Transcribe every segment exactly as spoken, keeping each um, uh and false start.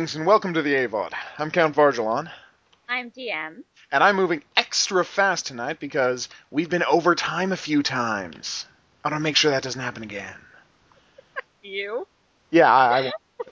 Greetings and welcome to the A V O D. I'm Count Vargelon. I'm D M. And I'm moving extra fast tonight because we've been over time a few times. I want to make sure that doesn't happen again. You? Yeah, I... I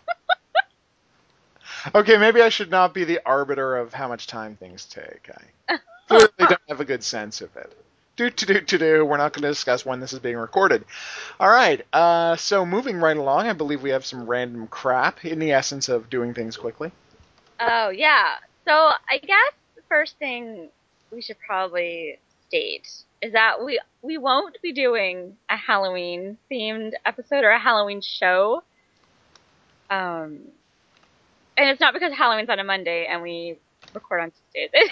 okay, maybe I should not be the arbiter of how much time things take. I clearly don't have a good sense of it. Do to do to do. We're not going to discuss when this is being recorded. All right. Uh, so moving right along, I believe we have some random crap in the essence of doing things quickly. Oh, yeah. So I guess the first thing we should probably state is that we we won't be doing a Halloween themed episode or a Halloween show. Um, and it's not because Halloween's on a Monday and we record on Tuesdays.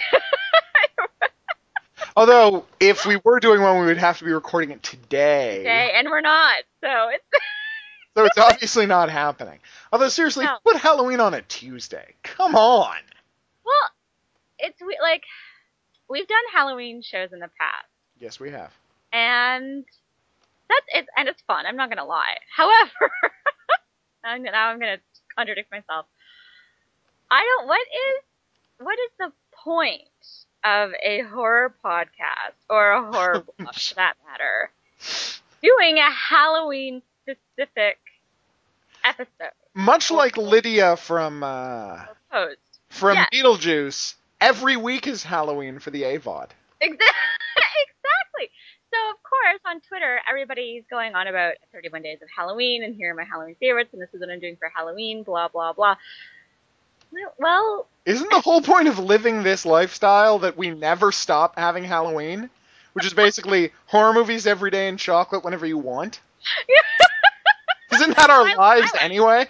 Although, if we were doing one, we would have to be recording it today. Today, and we're not, so it's... So it's obviously not happening. Although, seriously, No. put Halloween on a Tuesday. Come on! Well, it's we- like, we've done Halloween shows in the past. Yes, we have. And that's it, and it's fun. I'm not gonna lie. However, I'm, now I'm gonna contradict myself. I don't. What is what is the point of a horror podcast or a horror book, for that matter, doing a Halloween specific episode? Much or, like Lydia from uh, post from yes. Beetlejuice, every week is Halloween for the A V O D. Exactly. So, of course, on Twitter, everybody's going on about thirty-one Days of Halloween, and here are my Halloween favorites, and this is what I'm doing for Halloween, blah, blah, blah. Well... Isn't the whole point of living this lifestyle that we never stop having Halloween? Which is basically horror movies every day and chocolate whenever you want? Isn't that our I, lives I, anyway?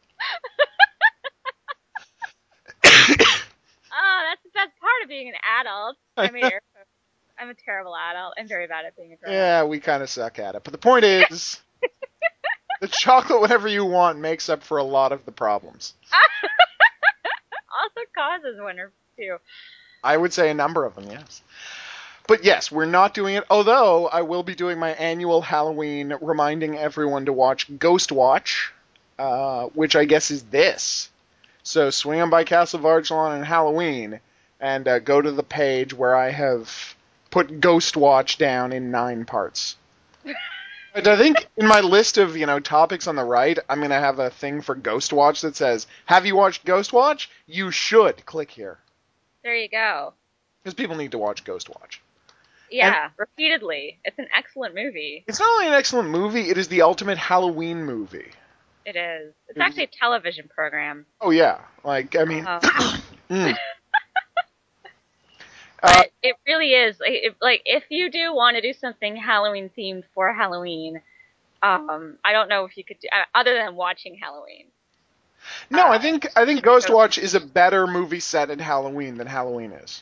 Oh, that's the best part of being an adult. I mean, I'm a terrible adult. I'm very bad at being a grown-up. Yeah, we kind of suck at it. But the point is, the chocolate whatever you want makes up for a lot of the problems. Also causes one or two. I would say a number of them, yes. But yes, we're not doing it, although I will be doing my annual Halloween reminding everyone to watch Ghost Watch, uh, which I guess is this. So swing on by Castle Vargelon on Halloween and uh, go to the page where I have put Ghost Watch down in nine parts. But I think in my list of, you know, topics on the right, I'm going to have a thing for Ghost Watch that says, have you watched Ghost Watch? You should click here. There you go. Because people need to watch Ghost Watch. Yeah, and repeatedly. It's an excellent movie. It's not only an excellent movie, it is the ultimate Halloween movie. It is. It's actually a television program. Oh, yeah. Like, I mean... Uh-huh. mm. But uh, it really is. Like if, like, if you do want to do something Halloween-themed for Halloween, um, I don't know if you could do... Uh, other than watching Halloween. No, uh, I think I think Ghost Watch is a better movie set at Halloween than Halloween is.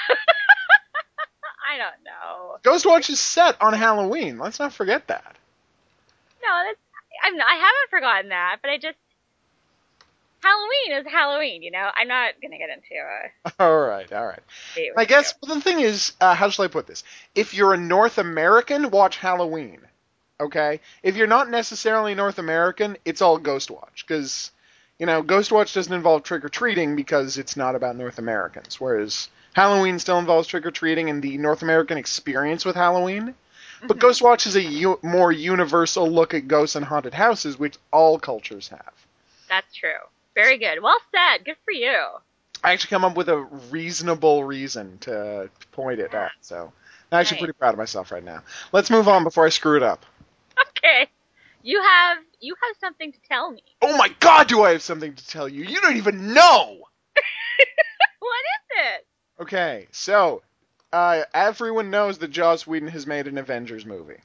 I don't know. Ghost Watch is set on Halloween. Let's not forget that. No, that's I'm I haven't forgotten that, but I just Halloween is Halloween, you know. I'm not gonna get into it. All right, all right. I guess but the thing is, uh, how shall I put this? If you're a North American, watch Halloween. Okay. If you're not necessarily North American, it's all Ghost Watch because, you know, Ghost Watch doesn't involve trick or treating because it's not about North Americans, whereas Halloween still involves trick or treating and the North American experience with Halloween. But mm-hmm. Ghost Watch is a u- more universal look at ghosts and haunted houses, which all cultures have. That's true. Very good. Well said. Good for you. I actually come up with a reasonable reason to point it out, so I'm actually nice. pretty proud of myself right now. Let's move on before I screw it up. Okay. You have you have something to tell me. Oh my god, do I have something to tell you? You don't even know! What is it? Okay, so, uh, everyone knows that Joss Whedon has made an Avengers movie.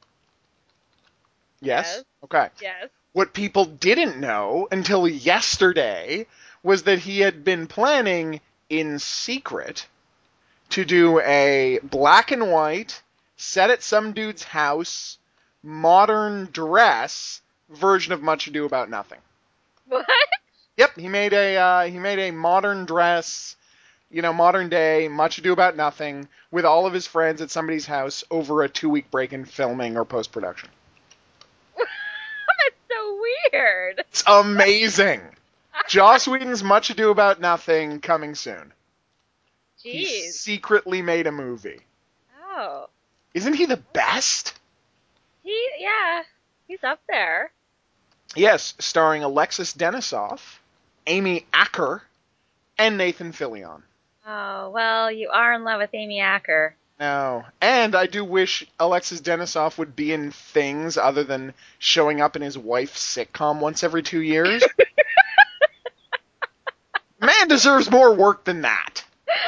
Yes? Yes. Okay. Yes. What people didn't know until yesterday was that he had been planning in secret to do a black and white, set at some dude's house, modern dress version of Much Ado About Nothing. What? Yep, he made a uh, he made a modern dress, you know, modern day Much Ado About Nothing with all of his friends at somebody's house over a two-week break in filming or post-production. That's so weird. It's amazing. Joss Whedon's Much Ado About Nothing coming soon. He Jeez. secretly made a movie. Oh. Isn't he the best? He, yeah, he's up there. Yes, starring Alexis Denisof, Amy Acker, and Nathan Fillion. Oh, well, you are in love with Amy Acker. No. And I do wish Alexis Denisof would be in things other than showing up in his wife's sitcom once every two years. Man deserves more work than that.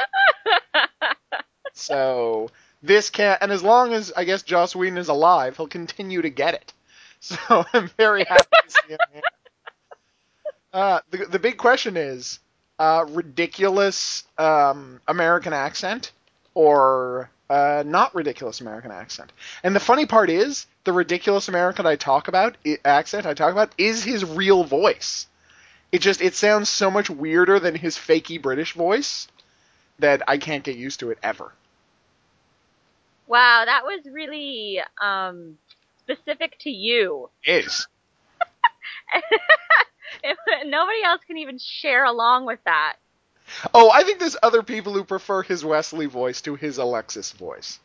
So, this can't, and as long as, I guess, Joss Whedon is alive, he'll continue to get it. So, I'm very happy to see him here. Uh, the, the big question is, uh, ridiculous um, American accent or uh, not ridiculous American accent? And the funny part is, the ridiculous American I talk about, I, accent I talk about, is his real voice. It just, it sounds so much weirder than his fakey British voice that I can't get used to it ever. Wow, that was really um, specific to you. It is. If, nobody else can even share along with that. Oh, I think there's other people who prefer his Wesley voice to his Alexis voice.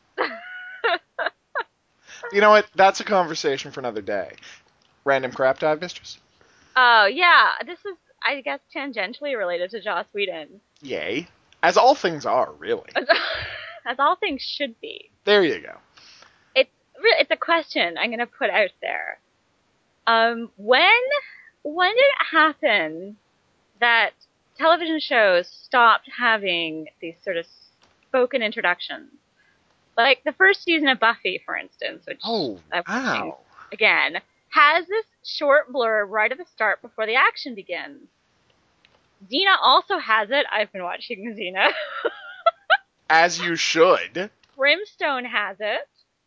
You know what? That's a conversation for another day. Random crap dive, mistress? Oh, yeah, this is, I guess, tangentially related to Joss Whedon. Yay. As all things are, really. As all things should be. There you go. It's it's a question I'm going to put out there. Um, when when did it happen that television shows stopped having these sort of spoken introductions? Like the first season of Buffy, for instance, which Oh, I'm watching wow. again, has this short blurb right at the start before the action begins. Xena also has it. I've been watching Xena. As you should. Brimstone has it.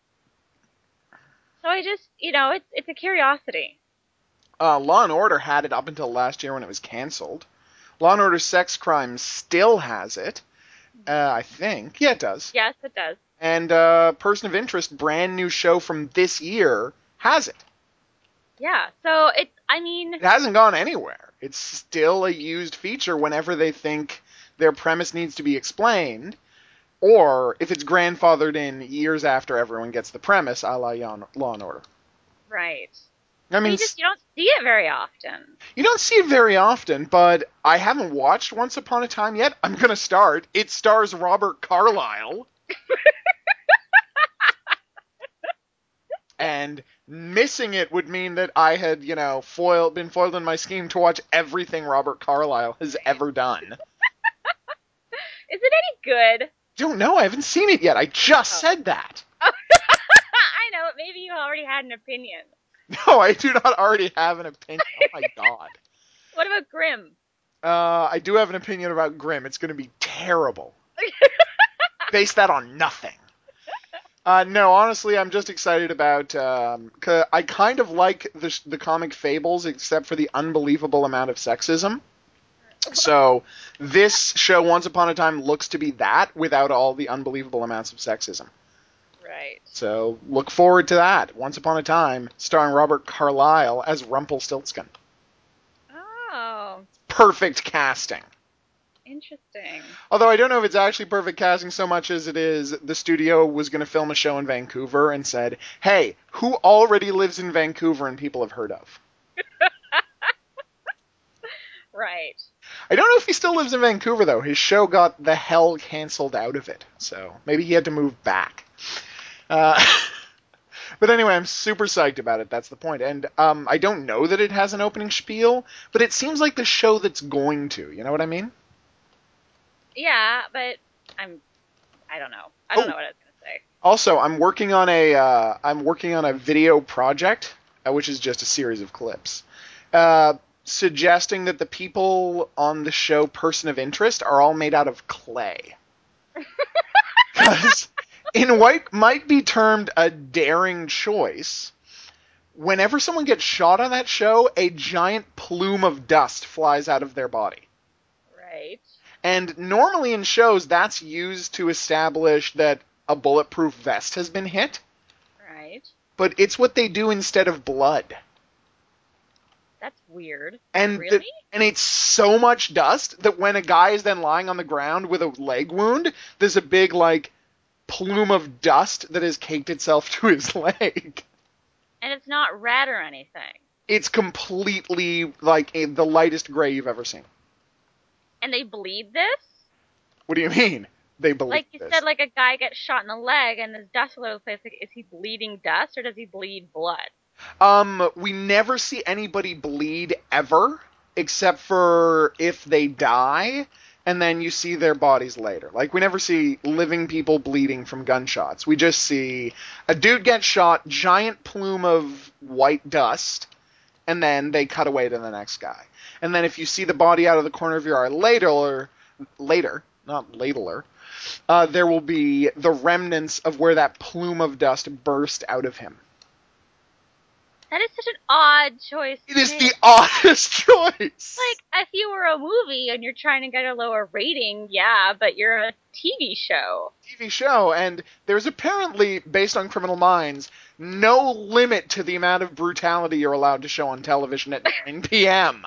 So I just, you know, it's it's a curiosity. Uh, Law and Order had it up until last year when it was canceled. Law and Order Sex Crimes still has it. Uh, I think. Yeah, it does. Yes, it does. And uh, Person of Interest, brand new show from this year, has it. Yeah, so it's, I mean... It hasn't gone anywhere. It's still a used feature whenever they think their premise needs to be explained, or if it's grandfathered in years after everyone gets the premise, a la Law and Order. Right. I mean, you just you don't see it very often. You don't see it very often, but I haven't watched Once Upon a Time yet. I'm going to start. It stars Robert Carlyle. And missing it would mean that I had, you know, foiled, been foiled in my scheme to watch everything Robert Carlyle has ever done. Is it any good? Don't know. I haven't seen it yet. I just Oh. said that. I know, maybe you already had an opinion. No, I do not already have an opinion. Oh my god. What about Grimm? Uh, I do have an opinion about Grimm. It's going to be terrible. Base that on nothing. Uh, no, honestly, I'm just excited about. Um, I kind of like the the comic Fables, except for the unbelievable amount of sexism. So this show, Once Upon a Time, looks to be that without all the unbelievable amounts of sexism. Right. So look forward to that. Once Upon a Time, starring Robert Carlyle as Rumpelstiltskin. Oh. Perfect casting. Interesting. Although I don't know if it's actually perfect casting so much as it is the studio was going to film a show in Vancouver and said, hey, who already lives in Vancouver and people have heard of? Right. I don't know if he still lives in Vancouver, though. His show got the hell canceled out of it, so maybe he had to move back. Uh, but anyway, I'm super psyched about it. That's the point. And um, I don't know that it has an opening spiel, but it seems like the show that's going to. You know what I mean? Yeah, but I'm, I don't know. I don't Oh. know what I was going to say. Also, I'm working on a, uh, I'm working on a video project, uh, which is just a series of clips, uh, suggesting that the people on the show Person of Interest are all made out of clay. Because in what might be termed a daring choice, whenever someone gets shot on that show, a giant plume of dust flies out of their body. Right. And normally in shows, that's used to establish that a bulletproof vest has been hit. Right. But it's what they do instead of blood. That's weird. And Really? the, and it's so much dust that when a guy is then lying on the ground with a leg wound, there's a big like plume of dust that has caked itself to his leg. And it's not red or anything. It's completely like a, the lightest gray you've ever seen. And they bleed this? What do you mean? They believe Like you this? said, like a guy gets shot in the leg and there's dust all over the place. Like, is he bleeding dust or does he bleed blood? Um, we never see anybody bleed ever, except for if they die, and then you see their bodies later. Like, we never see living people bleeding from gunshots. We just see a dude get shot, giant plume of white dust, and then they cut away to the next guy. And then if you see the body out of the corner of your eye later, or later, not later, uh, there will be the remnants of where that plume of dust burst out of him. That is such an odd choice. It is to the make. oddest choice. Like, if you were a movie and you're trying to get a lower rating, yeah, but you're a T V show. T V show, and there's apparently, based on Criminal Minds, no limit to the amount of brutality you're allowed to show on television at nine p.m.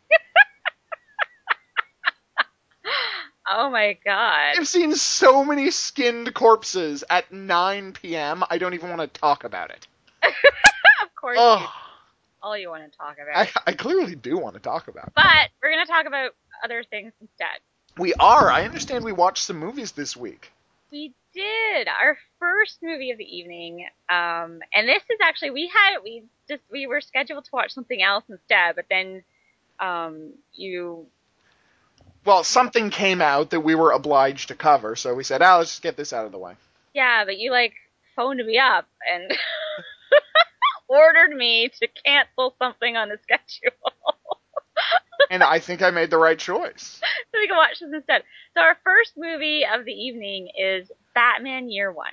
Oh my god. I've seen so many skinned corpses at nine p.m. I don't even want to talk about it. Of course Oh, you all you want to talk about. I, I clearly do want to talk about it. But we're going to talk about other things instead. We are. I understand we watched some movies this week. We did our first movie of the evening, um, and this is actually we had we just we were scheduled to watch something else instead, but then um, you Well, something came out that we were obliged to cover, so we said, ah, let's just get this out of the way. yeah, but you like phoned me up and ordered me to cancel something on the schedule. And I think I made the right choice. So we can watch this instead. So our first movie of the evening is Batman Year One.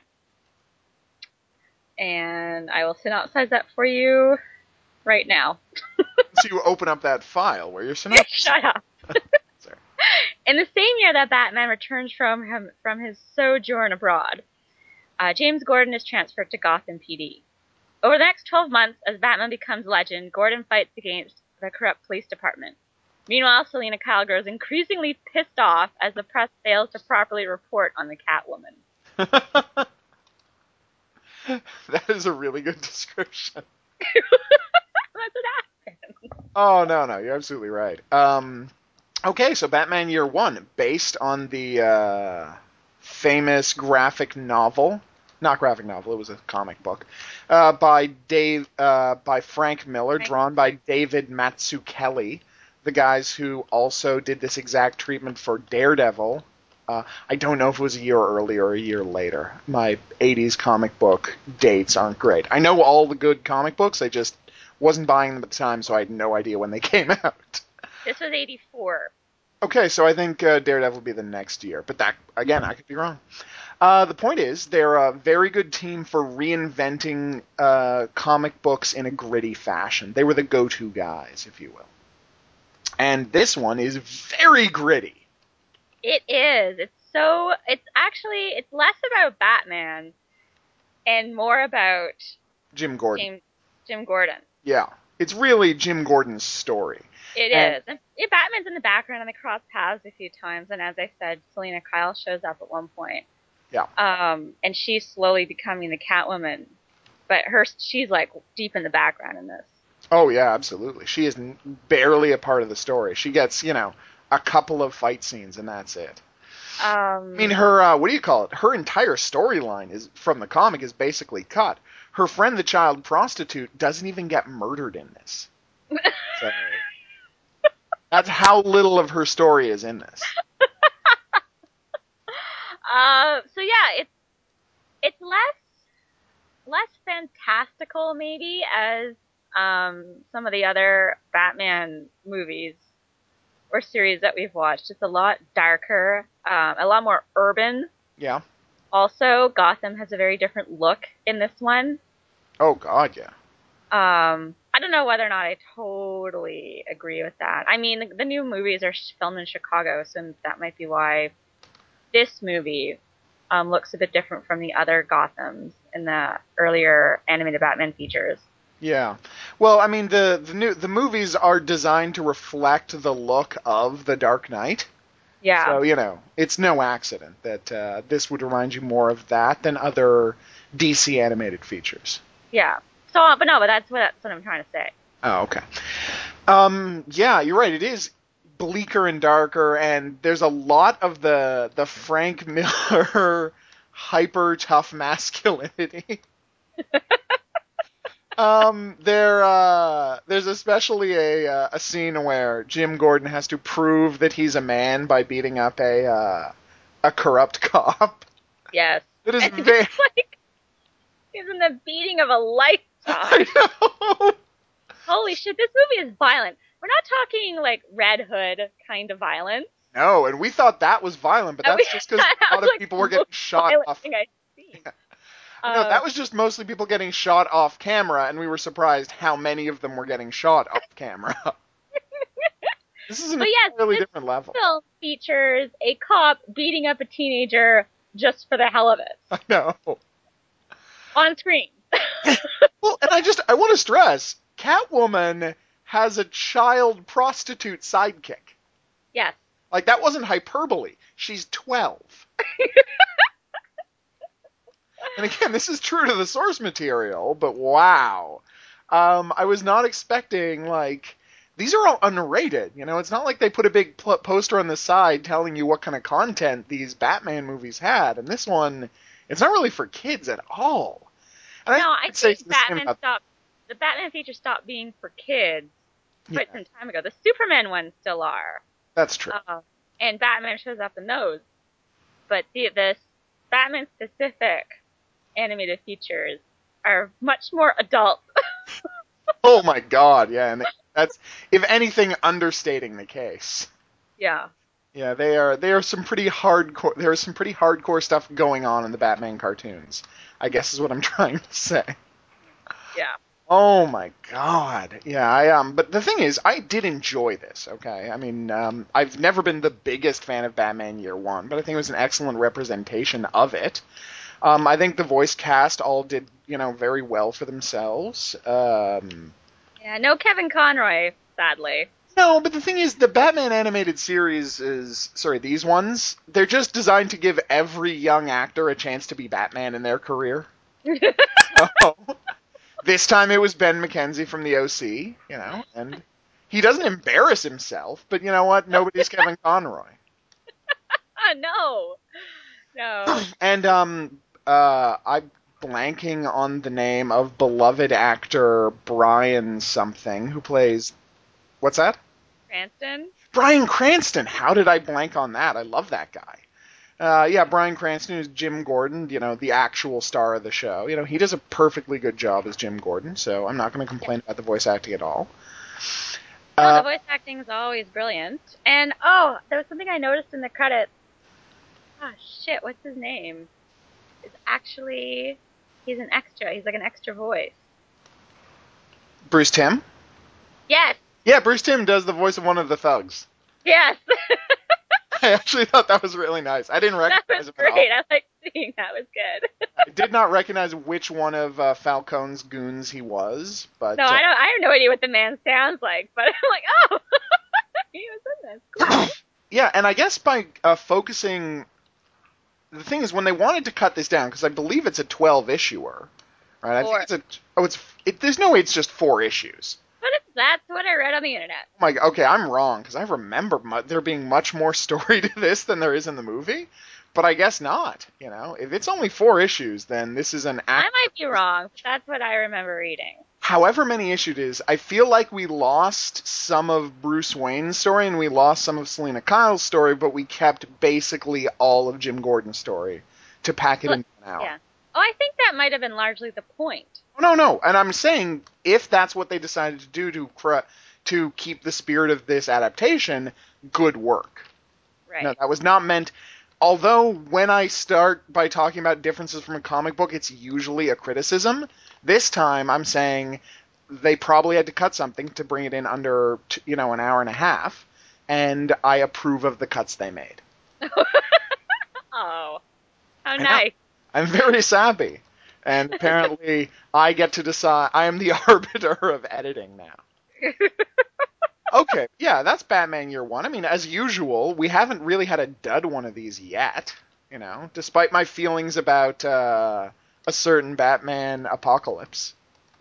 And I will synopsize that for you right now. So you open up that file where you're synopsis. Shut up. Sorry. In the same year that Batman returns from him, from his sojourn abroad, uh, James Gordon is transferred to Gotham P D. Over the next twelve months, as Batman becomes legend, Gordon fights against the corrupt police department. Meanwhile, Selina Kyle grows increasingly pissed off as the press fails to properly report on the Catwoman. That is a really good description. That's what happened. Oh, no, no, you're absolutely right. Um, okay, so Batman Year One, based on the uh, famous graphic novel, not graphic novel, it was a comic book, uh, by Dave, uh, by Frank Miller, Frank drawn by David Mazzucchelli, the guys who also did this exact treatment for Daredevil. Uh, I don't know if it was a year earlier or a year later. My eighties comic book dates aren't great. I know all the good comic books, I just wasn't buying them at the time, so I had no idea when they came out. This was eighty-four. Okay, so I think uh, Daredevil will be the next year, but that, again, I could be wrong. Uh, the point is, they're a very good team for reinventing uh, comic books in a gritty fashion. They were the go-to guys, if you will. And this one is very gritty. It is. It's so. It's actually. It's less about Batman and more about Jim Gordon. James, Jim Gordon. Yeah. It's really Jim Gordon's story. It And- is. And yeah, Batman's in the background and they cross paths a few times. And as I said, Selina Kyle shows up at one point. Yeah. Um, and she's slowly becoming the Catwoman, but her she's like deep in the background in this. Oh, yeah, absolutely. She is n- barely a part of the story. She gets, you know, a couple of fight scenes and that's it. Um, I mean, her, uh, what do you call it? Her entire storyline is from the comic is basically cut. Her friend, the child prostitute, doesn't even get murdered in this. So, that's how little of her story is in this. uh, so yeah, it's it's less less fantastical maybe as um some of the other Batman movies or series that we've watched. It's a lot darker, um, a lot more urban. Yeah. Also, Gotham has a very different look in this one. Oh, God, yeah. Um, I don't know whether or not I totally agree with that. I mean, the, the new movies are sh- filmed in Chicago, so that might be why this movie um, looks a bit different from the other Gothams in the earlier animated Batman features. Yeah. Well, I mean, the the new the movies are designed to reflect the look of The Dark Knight. Yeah. So, you know, it's no accident that uh, this would remind you more of that than other D C animated features. Yeah. So, uh, but no, but that's what that's what I'm trying to say. Oh, okay. Um, yeah, you're right. It is bleaker and darker, and there's a lot of the the Frank Miller hyper tough masculinity. Um, there, uh, there's especially a uh, a scene where Jim Gordon has to prove that he's a man by beating up a uh, a corrupt cop. Yes. That is And very. it's like he's in the beating of a lifetime. I know. Holy shit, this movie is violent. We're not talking like Red Hood kind of violence. No, and we thought that was violent, but And we, that's just because that a lot was of like people the were getting most shot violent off. thing I've seen. No, Um, that was just mostly people getting shot off camera, and we were surprised how many of them were getting shot off camera. This is an but yes, entirely this different level. film features a cop beating up a teenager just for the hell of it I know. on screen. Well, and I just I want to stress, Catwoman has a child prostitute sidekick. Yes. Like that wasn't hyperbole. She's twelve. And again, this is true to the source material, but wow. Um, I was not expecting, like, these are all unrated. You know, it's not like they put a big pl- poster on the side telling you what kind of content these Batman movies had. And this one, it's not really for kids at all. And No, I I'd say think it's the same Batman about, stopped. The Batman feature stopped being for kids yeah, quite some time ago. The Superman ones still are, that's true. uh, and Batman shows up in those. But the the Batman specific animated features are much more adult. Oh my god, yeah, and that's, if anything, understating the case. Yeah. Yeah, they are they are some pretty hardcore there is some pretty hardcore stuff going on in the Batman cartoons, I guess is what I'm trying to say. Yeah. Oh my god. Yeah, I um but the thing is, I did enjoy this, okay? I mean, um I've never been the biggest fan of Batman Year One, but I think it was an excellent representation of it. Um I think the voice cast all did, you know, very well for themselves. Um Yeah. No Kevin Conroy, sadly. No, but the thing is, the Batman animated series is, sorry, these ones, they're just designed to give every young actor a chance to be Batman in their career. So, this time it was Ben McKenzie from the O C, you know, and he doesn't embarrass himself, but you know what? Nobody's Kevin Conroy. Ah, no. No. And, um, uh, I'm blanking on the name of beloved actor Brian something, who plays, what's that? Cranston? Bryan Cranston. How did I blank on that? I love that guy. Uh, yeah, Bryan Cranston is Jim Gordon, you know, the actual star of the show. You know, he does a perfectly good job as Jim Gordon, so I'm not going to complain about the voice acting at all. No, Uh, the voice acting is always brilliant. And, oh, there was something I noticed in the credits. Oh, shit, what's his name? It's actually, he's an extra. He's like an extra voice. Bruce Timm? Yes! Yeah, Bruce Timm does the voice of one of the thugs. Yes! I actually thought that was really nice. I didn't That recognize was him at all. great. I like seeing that. Was good. I did not recognize which one of uh, Falcone's goons he was, but No, uh, I don't. I have no idea what the man sounds like, but I'm like, oh, he was in this. Cool. yeah, and I guess by uh, focusing, the thing is when they wanted to cut this down, because I believe it's a twelve issuer, right? I Four. think it's a oh, it's it, there's no way it's just four issues. But it's, that's what I read on the internet. Oh my, okay, I'm wrong because I remember mu- there being much more story to this than there is in the movie, but I guess not. You know, if it's only four issues, then this is an act. I might be wrong, but that's what I remember reading. However many issues it is, I feel like we lost some of Bruce Wayne's story and we lost some of Selena Kyle's story, but we kept basically all of Jim Gordon's story to pack it Well, into an hour. yeah. Oh, I think that might have been largely the point. No, no, and I'm saying if that's what they decided to do to cr- to keep the spirit of this adaptation, good work. Right. No, that was not meant. Although when I start by talking about differences from a comic book, it's usually a criticism. This time, I'm saying they probably had to cut something to bring it in under, you know, an hour and a half, and I approve of the cuts they made. Oh, how I know. nice. I'm very sappy. And apparently, I get to decide. I am the arbiter of editing now. Okay, yeah, that's Batman Year One. I mean, as usual, we haven't really had a dud one of these yet. You know, despite my feelings about uh, a certain Batman Apocalypse.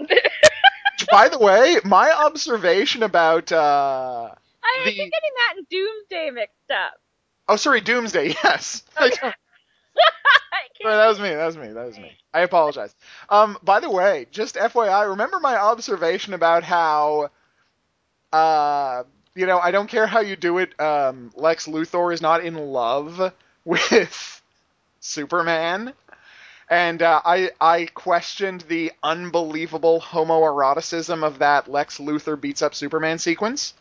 By the way, my observation about uh, I the keep getting that and Doomsday mixed up. oh, sorry, Doomsday. Yes. Okay. Sorry, I can't that was me. That was me. That was me. I apologize. Um, by the way, just F Y I, remember my observation about how, uh, you know, I don't care how you do it. Um, Lex Luthor is not in love with Superman, and uh, I I questioned the unbelievable homoeroticism of that Lex Luthor beats up Superman sequence.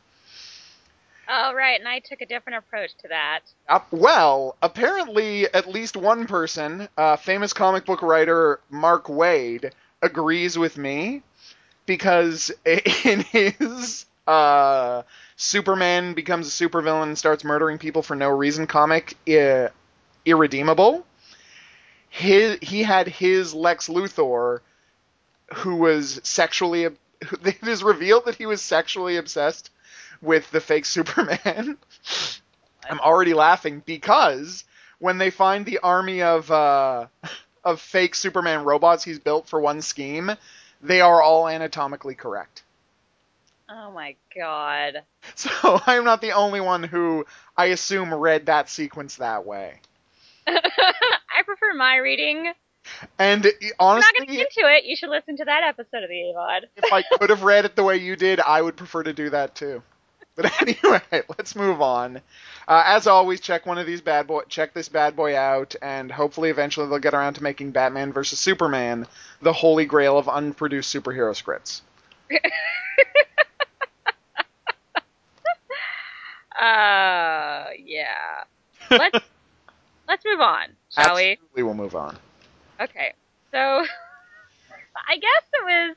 Oh, right, and I took a different approach to that. Uh, well, apparently, at least one person, uh, famous comic book writer Mark Waid, agrees with me because in his uh, Superman becomes a supervillain and starts murdering people for no reason comic, uh, Irredeemable, his, he had his Lex Luthor, who was sexually. It is revealed that he was sexually obsessed with the fake Superman. I'm already laughing because when they find the army of uh, of fake Superman robots he's built for one scheme, they are all anatomically correct. Oh my god. So I'm not the only one who, I assume, read that sequence that way. I prefer my reading. And If you're not honestly, getting into it, you should listen to that episode of the A V O D. if I could have read it the way you did, I would prefer to do that too. But anyway, let's move on. Uh, as always, check one of these bad boy, check this bad boy out, and hopefully, eventually, they'll get around to making Batman versus Superman the holy grail of unproduced superhero scripts. Uh, yeah. Let's let's move on, shall we? Absolutely, we'll move on. Okay. So, I guess it was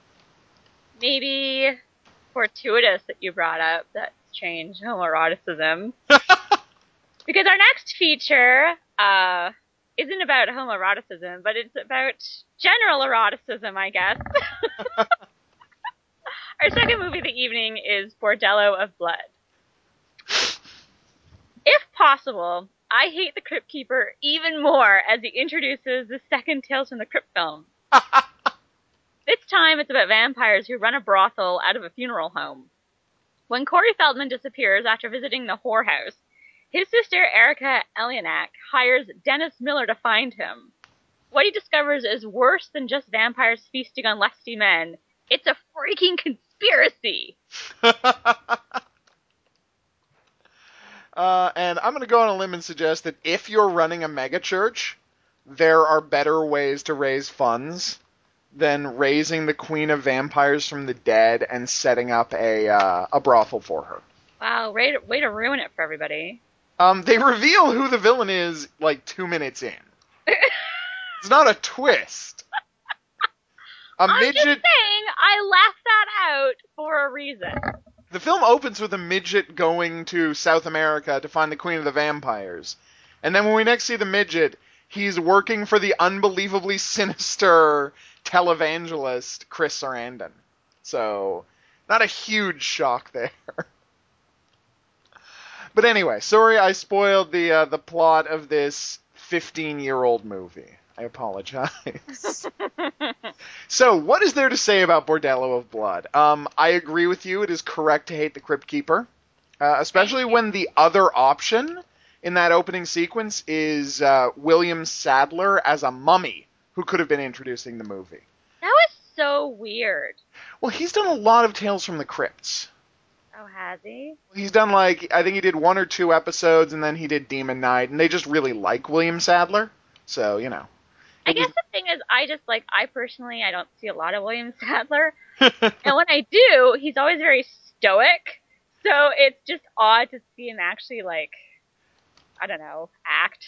maybe fortuitous that you brought up that strange homoeroticism. Because our next feature uh, isn't about homoeroticism, but it's about general eroticism, I guess. Our second movie of the evening is Bordello of Blood. If possible, I hate the Crypt Keeper even more as he introduces the second Tales from the Crypt film. This time it's about vampires who run a brothel out of a funeral home. When Corey Feldman disappears after visiting the whorehouse, his sister Erica Elianak hires Dennis Miller to find him. What he discovers is worse than just vampires feasting on lusty men. It's a freaking conspiracy! uh, and I'm going to go on a limb and suggest that if you're running a megachurch, there are better ways to raise funds than raising the Queen of Vampires from the dead and setting up a uh, a brothel for her. Wow, way to, way to ruin it for everybody. Um, they reveal who the villain is like two minutes in. It's not a twist. A I'm midget. just saying, I left that out for a reason. The film opens with a midget going to South America to find the Queen of the Vampires. And then when we next see the midget, he's working for the unbelievably sinister televangelist Chris Sarandon. So, not a huge shock there. But anyway, sorry I spoiled the uh, the plot of this fifteen-year-old movie. I apologize. So, what is there to say about Bordello of Blood? Um, I agree with you. It is correct to hate the Crypt Keeper, uh, especially when the other option in that opening sequence is uh, William Sadler as a mummy who could have been introducing the movie. That was so weird. Well, he's done a lot of Tales from the Crypts. Oh, has he? He's done like, I think he did one or two episodes, and then he did Demon Knight, and they just really like William Sadler. So, you know. I guess the thing is, I just, like, I personally, I don't see a lot of William Sadler. And when I do, he's always very stoic. So it's just odd to see him actually, like, I don't know, act.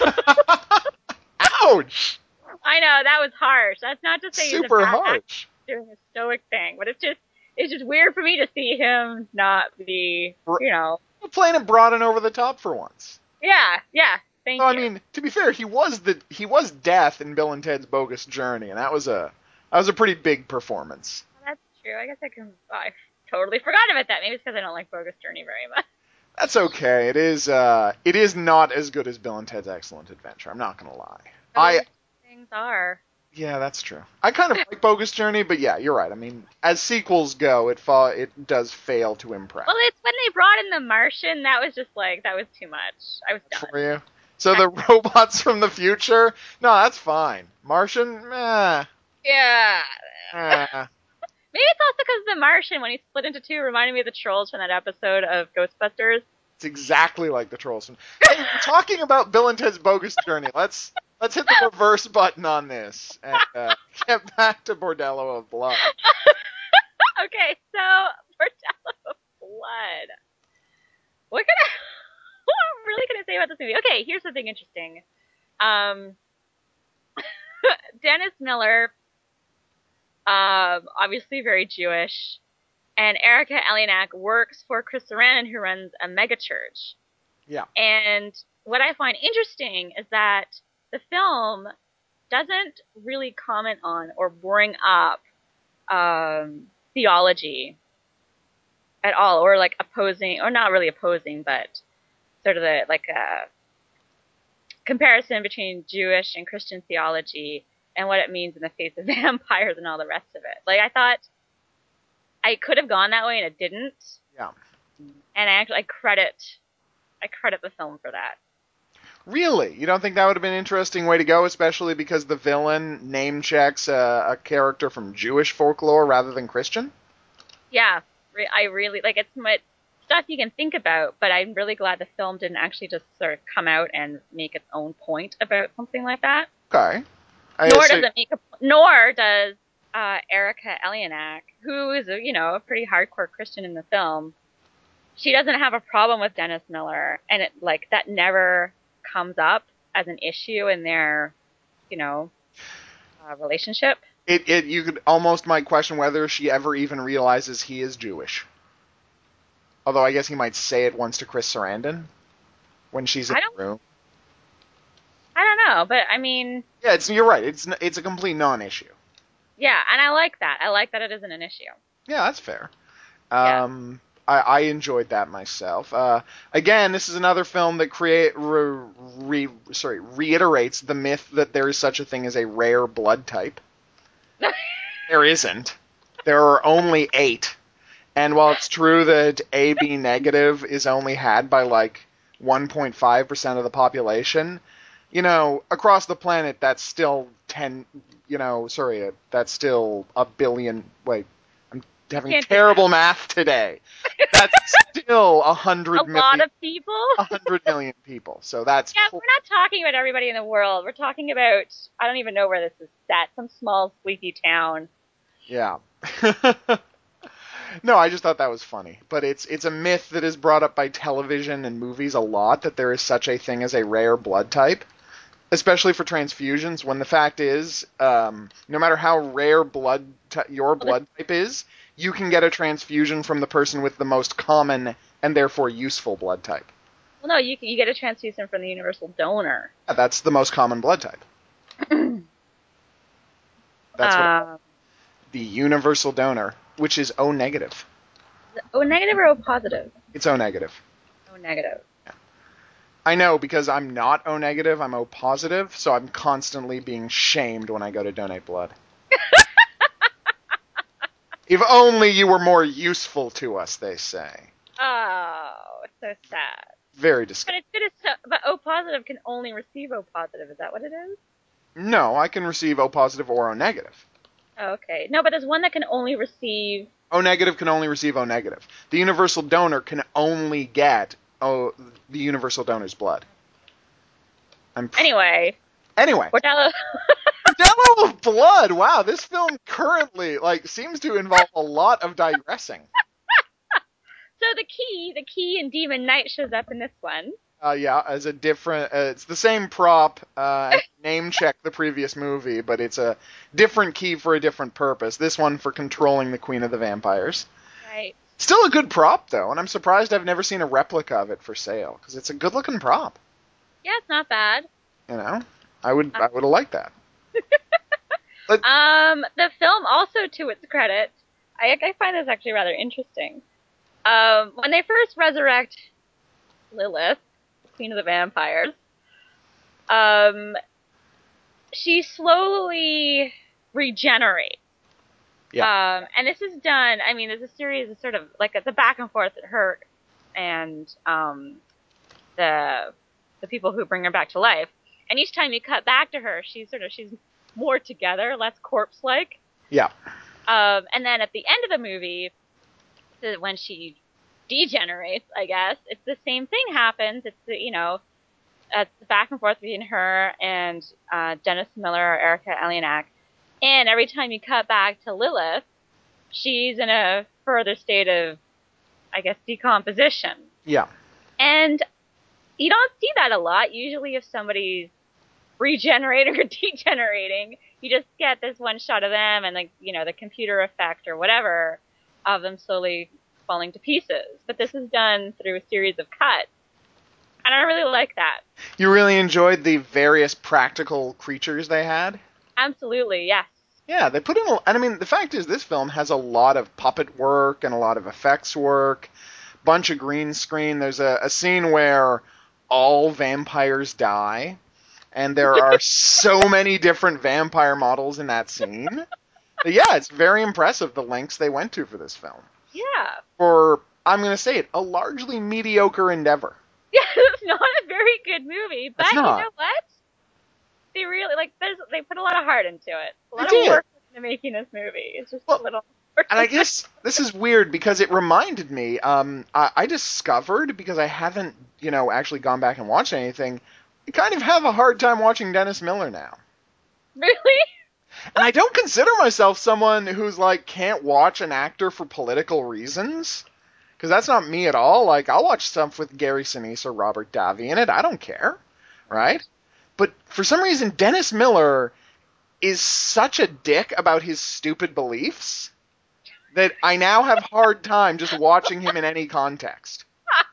Ouch! I know, that was harsh. That's not to say he's Super a bad harsh. actor doing a stoic thing, but it's just, it's just weird for me to see him not be, you know. Playing it broad and over the top for once. Yeah, yeah. Thank Well, I you. mean, to be fair, he was the he was Death in Bill and Ted's Bogus Journey, and that was a that was a pretty big performance. Well, that's true. I guess I can. Oh, I totally forgot about that. Maybe it's because I don't like Bogus Journey very much. That's okay. It is uh it is not as good as Bill and Ted's Excellent Adventure. I'm not gonna lie. I Those things are. Yeah, that's true. I kind of like Bogus Journey, but yeah, you're right. I mean, as sequels go, it fa- it does fail to impress. Well, it's when they brought in the Martian. That was just like that was too much. I was done. For you. So the robots from the future? No, that's fine. Martian? Meh. Yeah. Eh. Maybe it's also because the Martian, when he split into two, reminded me of the trolls from that episode of Ghostbusters. It's exactly like the Trolls from. Hey, we're talking about Bill and Ted's Bogus Journey. Let's let's hit the reverse button on this and uh, get back to Bordello of Blood. Okay, so Bordello of Blood. What can I? What I'm really gonna say about this movie? Okay, here's something interesting. Um, Dennis Miller, um, obviously very Jewish, and Erica Eleniak works for Chris Sarandon, who runs a megachurch. Yeah. And what I find interesting is that the film doesn't really comment on or bring up um, theology at all, or like opposing, or not really opposing, but sort of the like a comparison between Jewish and Christian theology and what it means in the face of vampires and all the rest of it. Like I thought I could have gone that way and it didn't. Yeah. And I actually I credit I credit the film for that. Really? You don't think that would have been an interesting way to go, especially because the villain name checks a, a character from Jewish folklore rather than Christian? Yeah, re- I really like it's my stuff you can think about, but I'm really glad the film didn't actually just sort of come out and make its own point about something like that. Okay. I Nor say- does it make a nor does uh, Erica Eleniak, who is a, you know a pretty hardcore Christian in the film. She doesn't have a problem with Dennis Miller, and it like that never comes up as an issue in their, you know, uh, relationship. It, it, you could almost might question whether she ever even realizes he is Jewish. Although I guess he might say it once to Chris Sarandon when she's in I the don't, room. I don't know, but I mean, Yeah, it's you're right. It's it's a complete non-issue. yeah, and I like that. I like that it isn't an issue. Yeah, that's fair. Yeah. Um, I, I enjoyed that myself. Uh, again, this is another film that create re, re, sorry reiterates the myth that there is such a thing as a rare blood type. There isn't. There are only eight. And while it's true that A B negative is only had by like one point five percent of the population, you know, across the planet that's still ten, you know, sorry, that's still a billion, wait, I'm having Can't do terrible math today. That's still a hundred A million, lot of people. a hundred million people. So that's Yeah, pl- we're not talking about everybody in the world. We're talking about I don't even know where this is set. Some small sleepy town. yeah. No, I just thought that was funny. But it's it's a myth that is brought up by television and movies a lot that there is such a thing as a rare blood type, especially for transfusions, when the fact is, um, no matter how rare blood t- your blood type is, you can get a transfusion from the person with the most common and therefore useful blood type. Well, no, you you get a transfusion from the universal donor. Yeah, that's the most common blood type. That's what Um, the universal donor, which is O negative. O negative or O positive? It's O negative. O negative. I know because I'm not O negative, I'm O positive, so I'm constantly being shamed when I go to donate blood. If only you were more useful to us, they say. Oh, it's so sad. Very But disgusting. it's good as so, but O positive can only receive O positive. Is that what it is? No, I can receive O positive or O negative. Oh, okay. No, but there's one that can only receive. O negative can only receive O negative. The universal donor can only get O, the universal donor's blood. I'm pr- Anyway, anyway, Bordello. Bordello of Blood. Wow, this film currently like seems to involve a lot of digressing. So the key, the key in Demon Knight shows up in this one. Uh, yeah, as a different, uh, it's the same prop, uh, and name check the previous movie, but it's a different key for a different purpose. This one for controlling the Queen of the Vampires. Right. Still a good prop, though, and I'm surprised I've never seen a replica of it for sale, because it's a good-looking prop. Yeah, it's not bad. You know, I would Uh, I would have liked that. But Um, the film also, to its credit, I, I find this actually rather interesting. Um, when they first resurrect Lilith, Queen of the Vampires, um, she slowly regenerates. yeah, Um, and this is done. I mean, there's a series of sort of like it's a back and forth at her and um, the the people who bring her back to life. And each time you cut back to her, she's sort of she's more together, less corpse-like. yeah, Um, and then at the end of the movie, the, when she degenerates, I guess it's the same thing happens. It's the, you know it's the back and forth between her and uh, Dennis Miller or Erica Eleniak. And every time you cut back to Lilith, she's in a further state of, I guess, decomposition. yeah. And you don't see that a lot. Usually, if somebody's regenerating or degenerating, you just get this one shot of them and, like, you know, the computer effect or whatever of them slowly falling to pieces. But this is done through a series of cuts. And I really like that. You really enjoyed the various practical creatures they had. Absolutely, yes. Yeah, they put in a, and I mean, the fact is this film has a lot of puppet work and a lot of effects work, bunch of green screen. There's a, a scene where all vampires die, and there are so many different vampire models in that scene. But yeah, it's very impressive the lengths they went to for this film. Yeah. For, I'm going to say it, a largely mediocre endeavor. Yeah, it's not a very good movie, but It's you know not. what? They really, like, there's, they put a lot of heart into it. A They lot of did. work into making this movie. It's just a Well, little and I unfortunate. guess this is weird because it reminded me. Um, I, I discovered because I haven't, you know, actually gone back and watched anything. I kind of have a hard time watching Dennis Miller now, Really? and I don't consider myself someone who's like can't watch an actor for political reasons. Because that's not me at all. Like I'll watch stuff with Gary Sinise or Robert Davi in it. I don't care, right? But for some reason, Dennis Miller is such a dick about his stupid beliefs that I now have hard time just watching him in any context.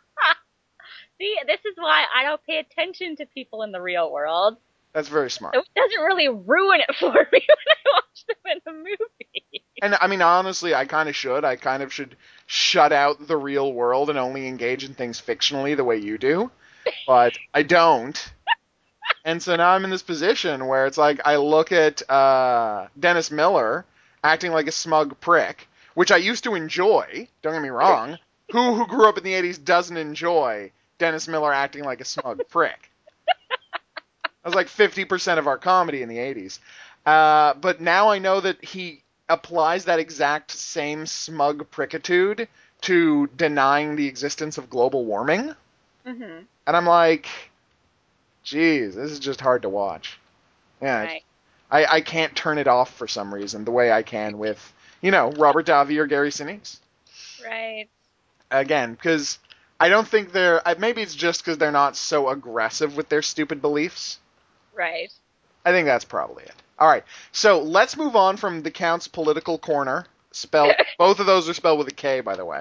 See, this is why I don't pay attention to people in the real world. That's very smart. So it doesn't really ruin it for me when I watch them in the movie. And I mean, honestly, I kind of should. I kind of should shut out the real world and only engage in things fictionally the way you do. But I don't. And so now I'm in this position where it's like I look at uh, Dennis Miller acting like a smug prick, which I used to enjoy. Don't get me wrong. Who who grew up in the eighties doesn't enjoy Dennis Miller acting like a smug prick? That was like fifty percent of our comedy in the eighties. Uh, but now I know that he applies that exact same smug prickitude to denying the existence of global warming. Mm-hmm. And I'm like, geez, this is just hard to watch. Yeah, Right. I, I can't turn it off for some reason the way I can with, you know, Robert Davi or Gary Sinise. Right. Again, because I don't think they're, maybe it's just because they're not so aggressive with their stupid beliefs. Right. I think that's probably it. All right, so let's move on from the Count's political corner. Spelled, both of those are spelled with a K, by the way.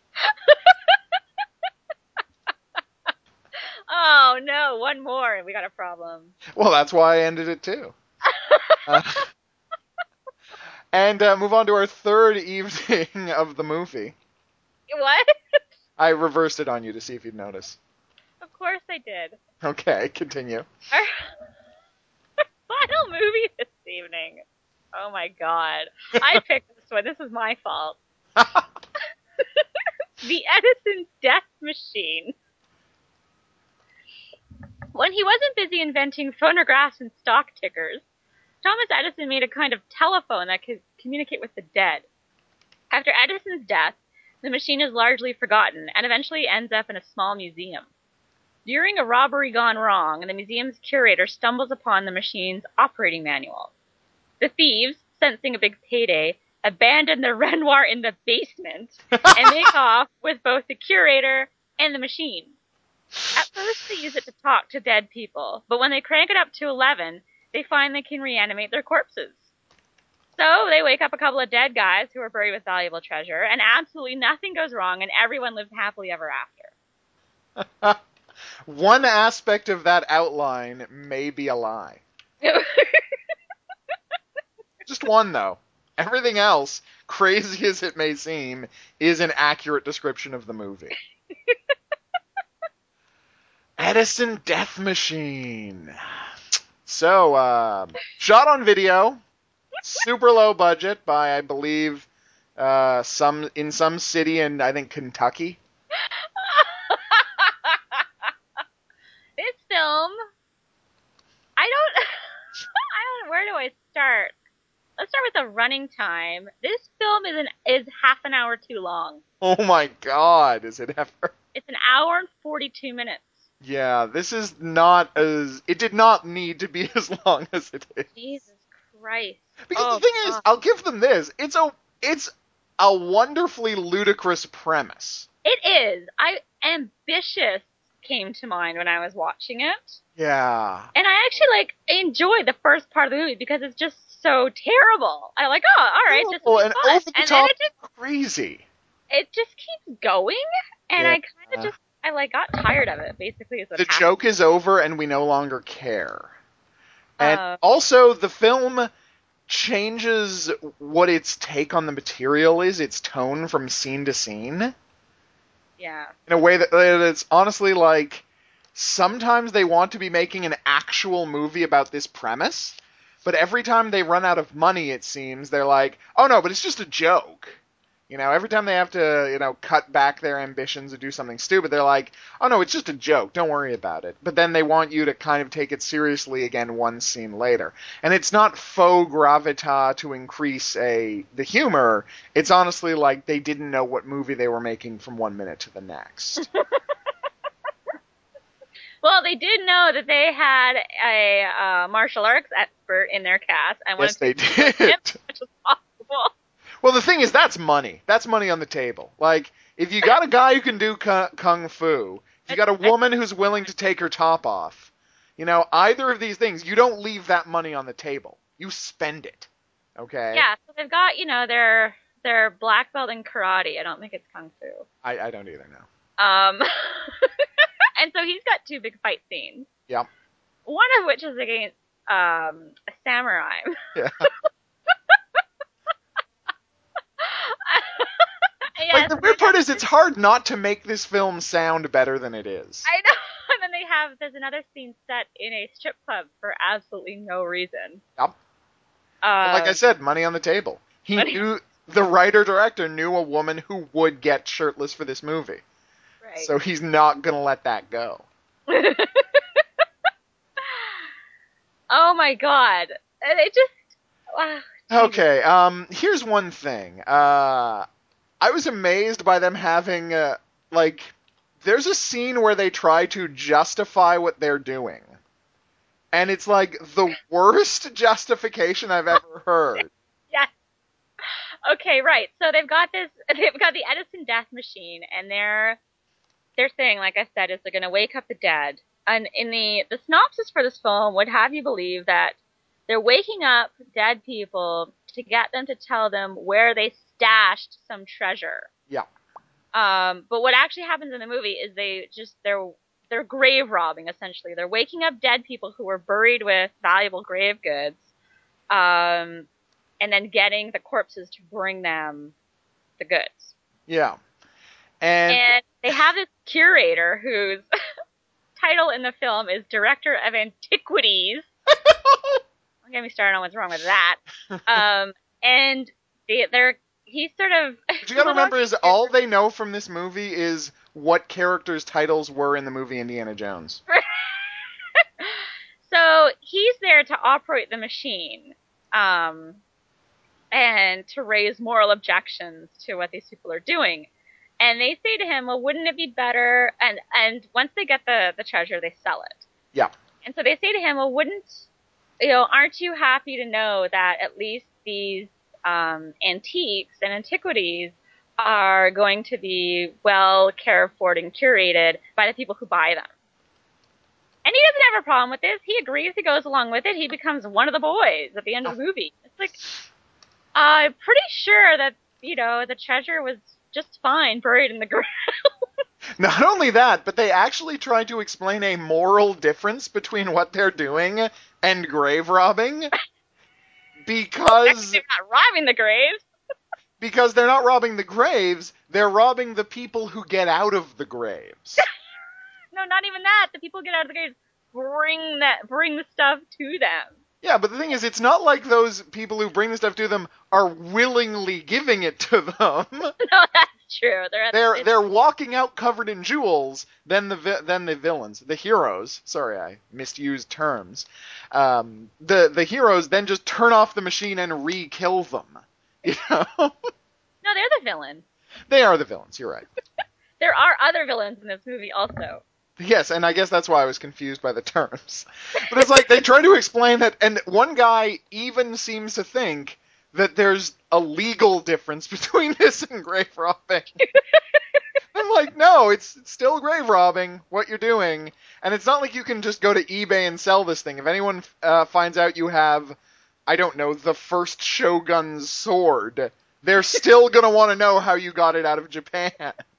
Oh no, one more and we got a problem. Well, that's why I ended it too. Uh, and uh, move on to our third evening of the movie. What? I reversed it on you to see if you'd notice. Of course I did. Okay, continue. Our final movie this evening. Oh my god. I picked this one. This is my fault. The Edison Death Machine. When he wasn't busy inventing phonographs and stock tickers, Thomas Edison made a kind of telephone that could communicate with the dead. After Edison's death, the machine is largely forgotten and eventually ends up in a small museum. During a robbery gone wrong, the museum's curator stumbles upon the machine's operating manual. The thieves, sensing a big payday, abandon the Renoir in the basement and make off with both the curator and the machine. At first, they use it to talk to dead people, but when they crank it up to eleven, they find they can reanimate their corpses. So they wake up a couple of dead guys who are buried with valuable treasure, and absolutely nothing goes wrong, and everyone lives happily ever after. One aspect of that outline may be a lie. Just one, though. Everything else, crazy as it may seem, is an accurate description of the movie. Edison Death Machine. So, uh, shot on video, super low budget by, I believe, uh, some in some city in, I think, Kentucky. This film, I don't, I don't. Where do I start? Let's start with the running time. This film is an is half an hour too long. Oh my God, is it ever? It's an hour and forty-two minutes. Yeah, this is not as... It did not need to be as long as it is. Jesus Christ. Because Oh, the thing is, God. I'll give them this. It's a it's a wonderfully ludicrous premise. It is. I ambitious came to mind when I was watching it. Yeah. And I actually like enjoyed the first part of the movie because it's just so terrible. I'm like, oh, all right, this Oh, will be and fun. over the And then top it just crazy. it just keeps going, and Yeah. I kind of just I like got tired of it. Basically, is what The happened. joke is over and we no longer care. And Uh, also, the film changes what its take on the material is, its tone from scene to scene, yeah. in a way that that it's honestly like, sometimes they want to be making an actual movie about this premise, but every time they run out of money, it seems, they're like, oh no, but it's just a joke. You know, every time they have to, you know, cut back their ambitions and do something stupid, they're like, oh no, it's just a joke, don't worry about it. But then they want you to kind of take it seriously again one scene later. And it's not faux gravitas to increase a the humor, it's honestly like they didn't know what movie they were making from one minute to the next. Well, they did know that they had a uh, martial arts expert in their cast. I Yes, wanted they to use did. him as much as possible. Well, the thing is, that's money. That's money on the table. Like, if you got a guy who can do kung fu, if you got a woman who's willing to take her top off, you know, either of these things, you don't leave that money on the table. You spend it. Okay? Yeah, so they've got, you know, their their black belt in karate. I don't think it's kung fu. I, I don't either now. Um, and so he's got two big fight scenes. Yep. One of which is against um, a samurai. Yeah. Yes, Like, the weird part is it's hard not to make this film sound better than it is. I know. And then they have, there's another scene set in a strip club for absolutely no reason. Yep. Uh, Like I said, money on the table. He money- knew, the writer-director knew a woman who would get shirtless for this movie. right. So he's not going to let that go. Oh my god. And it just, wow. Okay, um, here's one thing. Uh, I was amazed by them having, uh, like, there's a scene where they try to justify what they're doing. And it's like the worst justification I've ever heard. Yes. Okay, right. So they've got this, they've got the Edison Death Machine, and their their thing, like I said, is they're going to wake up the dead. And in the the synopsis for this film would have you believe that they're waking up dead people to get them to tell them where they stashed some treasure. Yeah. Um, but what actually happens in the movie is they just they're they're grave robbing essentially. They're waking up dead people who were buried with valuable grave goods, um, and then getting the corpses to bring them the goods. Yeah. And, And they have this curator whose title in the film is Director of Antiquities. Don't get me started on what's wrong with that. Um, and they, they're he's sort of. what you gotta remember is all they know from this movie is what characters' titles were in the movie Indiana Jones. So he's there to operate the machine, um, and to raise moral objections to what these people are doing. And they say to him, well, wouldn't it be better? And and once they get the, the treasure, they sell it. Yeah. And so they say to him, well, wouldn't, you know, aren't you happy to know that at least these um, antiques and antiquities are going to be well cared for and curated by the people who buy them? And he doesn't have a problem with this. He agrees. He goes along with it. He becomes one of the boys at the end of the movie. It's like, I'm pretty sure that, you know, the treasure was just fine buried in the ground. Not only that, but they actually try to explain a moral difference between what they're doing and grave robbing because They're not robbing the graves. because they're not robbing the graves, they're robbing the people who get out of the graves. No, not even that. The people get out of the graves, bring that, bring the stuff to them. Yeah, but the thing is, it's not like those people who bring the stuff to them are willingly giving it to them. No, that's true. They're at They're the, they're walking out covered in jewels. Then the vi- then the villains, the heroes. Sorry, I misused terms. Um, the the heroes then just turn off the machine and re-kill them. You know, no, they're the villains. they are the villains. You're right. There are other villains in this movie also. Yes, and I guess that's why I was confused by the terms. But it's like they try to explain that, and one guy even seems to think that there's a legal difference between this and grave robbing. I'm like, no, it's, it's still grave robbing, what you're doing. And it's not like you can just go to eBay and sell this thing. If anyone uh, finds out you have, I don't know, the first Shogun's sword, they're still going to want to know how you got it out of Japan.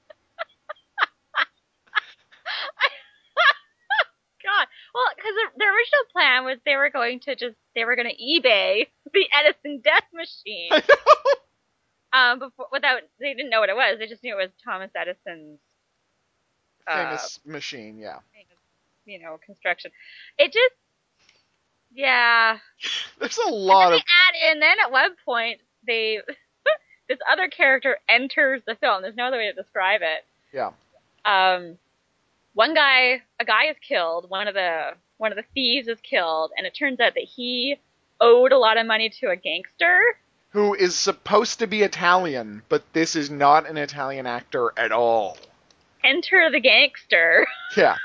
God. Well, because the, the original plan was they were going to just, they were going to eBay the Edison death machine. I know. Um, before, without, they didn't know what it was. They just knew it was Thomas Edison's uh, Famous machine, yeah. famous, you know, construction. It just, yeah. There's a lot and of... Add in, then at one point, they, this other character enters the film. There's no other way to describe it. Yeah. Um, one guy, a guy is killed. One of the one of the thieves is killed, and it turns out that he owed a lot of money to a gangster Who is supposed to be Italian, but this is not an Italian actor at all. Enter the gangster, Yeah.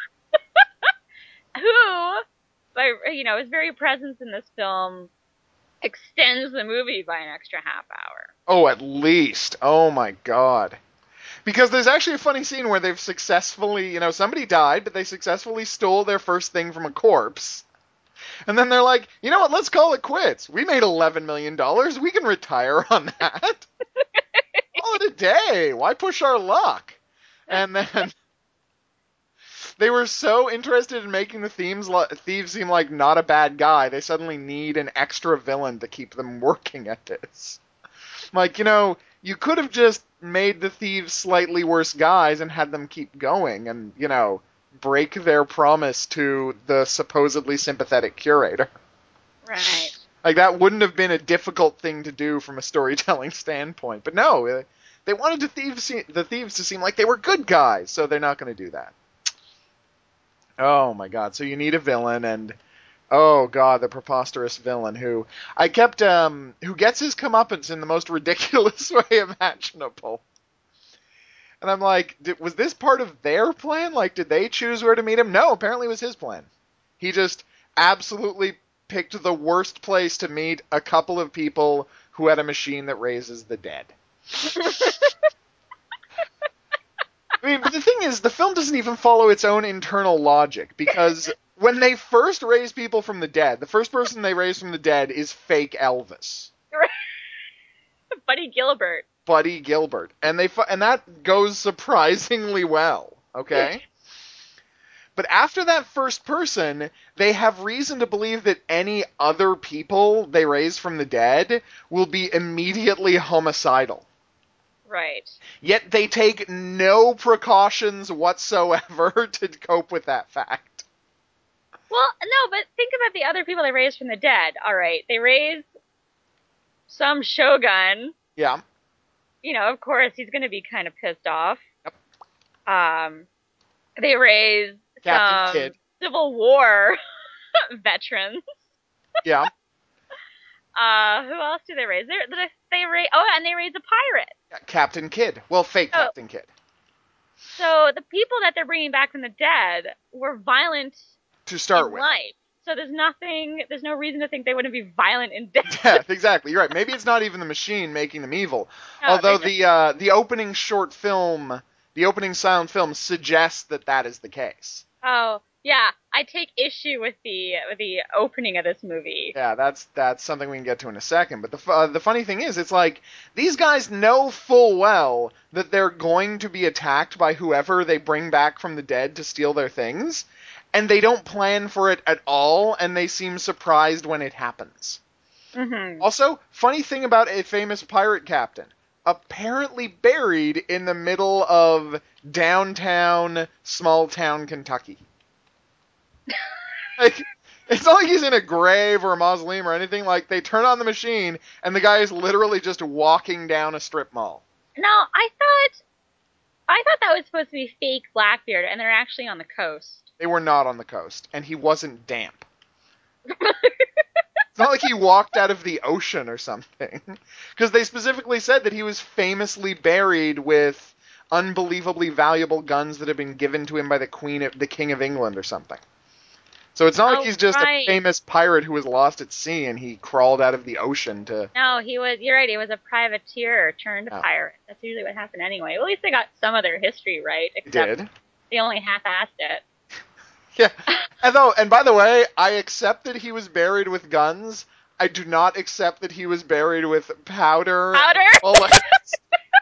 who, by you know, his very presence in this film extends the movie by an extra half hour. Oh, at least. Oh my god. Because there's actually a funny scene where they've successfully, you know, somebody died, but they successfully stole their first thing from a corpse. And then they're like, you know what, let's call it quits. We made eleven million dollars. We can retire on that. Call it a day. Why push our luck? And then they were so interested in making the themes, thieves seem like not a bad guy, they suddenly need an extra villain to keep them working at this. Like, you know, you could have just made the thieves slightly worse guys and had them keep going and, you know, break their promise to the supposedly sympathetic curator. Right. Like, that wouldn't have been a difficult thing to do from a storytelling standpoint. But no, they wanted the thieves, the thieves to seem like they were good guys, so they're not going to do that. Oh my god, so you need a villain, and oh god, the preposterous villain who I kept, um, who gets his comeuppance in the most ridiculous way imaginable. And I'm like, did, was this part of their plan? Like, did they choose where to meet him? No, apparently it was his plan. He just absolutely picked the worst place to meet a couple of people who had a machine that raises the dead. I mean, but the thing is, the film doesn't even follow its own internal logic, because when they first raise people from the dead, the first person they raise from the dead is fake Elvis. Buddy Gilbert. Buddy Gilbert. And they and that goes surprisingly well, okay? But after that first person, they have reason to believe that any other people they raise from the dead will be immediately homicidal. Right. Yet they take no precautions whatsoever to cope with that fact. Well, no, but think about the other people they raised from the dead. All right, they raised some shogun. Yeah. You know, of course, he's going to be kind of pissed off. Yep. Um, they raised Captain some Kidd. Civil War veterans. Yeah. Uh, who else do they raise? They, they, they raise, oh, and they raised a pirate. Yeah, Captain Kidd. Well, fake Oh. Captain Kidd. So the people that they're bringing back from the dead were violent To start in with. life. So there's nothing, there's no reason to think they wouldn't be violent in death. Yeah, exactly. You're right. Maybe it's not even the machine making them evil. No, Although they the uh, the opening short film, the opening silent film suggests that that is the case. Oh, Yeah, I take issue with the with the opening of this movie. Yeah, that's that's something we can get to in a second. But the uh, the funny thing is, it's like these guys know full well that they're going to be attacked by whoever they bring back from the dead to steal their things, and they don't plan for it at all, and they seem surprised when it happens. Hmm. Also, funny thing about a famous pirate captain, apparently buried in the middle of downtown small town Kentucky. Like, it's not like he's in a grave or a mausoleum or anything. Like, they turn on the machine, and the guy is literally just walking down a strip mall. No, I thought I thought that was supposed to be fake Blackbeard, and they're actually on the coast. They were not on the coast, and he wasn't damp. It's not like he walked out of the ocean or something. Because they specifically said that he was famously buried with unbelievably valuable guns that had been given to him by the Queen, of, the King of England or something. So it's not like Oh, he's just a right. famous pirate who was lost at sea and he crawled out of the ocean to. No, he was. You're right. He was a privateer turned Oh, pirate. That's usually what happened anyway. Well, at least they got some of their history right, he except did. they only half-assed it. Yeah. And though, and by the way, I accept that he was buried with guns. I do not accept that he was buried with powder, Powder. bullets.